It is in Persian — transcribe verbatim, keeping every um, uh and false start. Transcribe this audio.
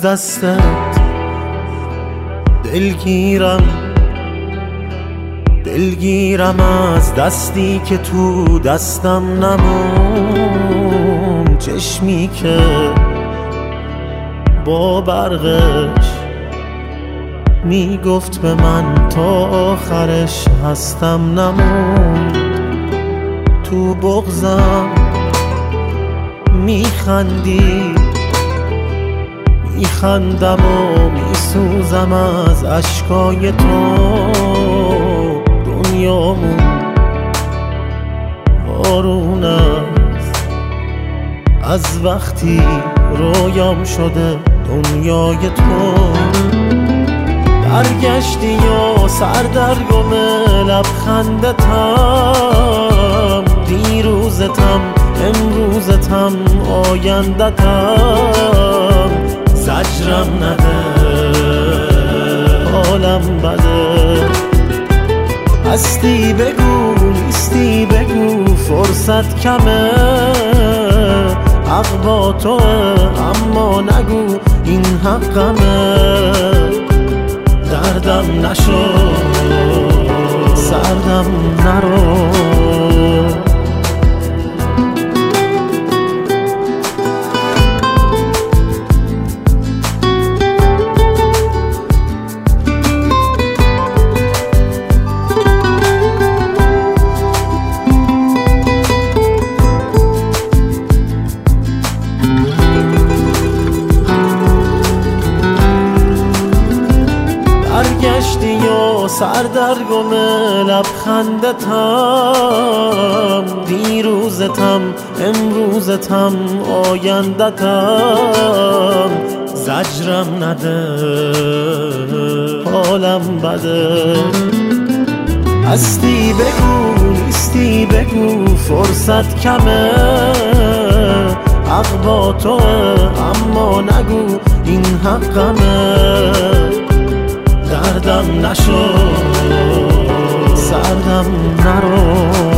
دستت دلگیرم، دلگیرم از دستی که تو دستم نمون، چشمی که با برقش میگفت به من تا آخرش هستم نمون. تو بغضم میخندی، میخندم و میسوزم از اشکای تو. دنیامون بارون است از وقتی رویام شده دنیای تو. برگشتی یا سردرگم لبخندتم، دیروزتم امروزتم آیندتم. زجرم نده حالم بده، هستی بگو نیستی بگو فرصت کمه. حق با توه اما نگو این حقمه. دردم نشو سردم نرو، برگشتی یا سردرگم لبخندتم، دیروزتم امروزتم آیندتم. زجرم نده حالم بده، هستی بگو نیستی بگو فرصت کمه. حق با توه اما نگو این حقمه. دردم نشو سردم نرو.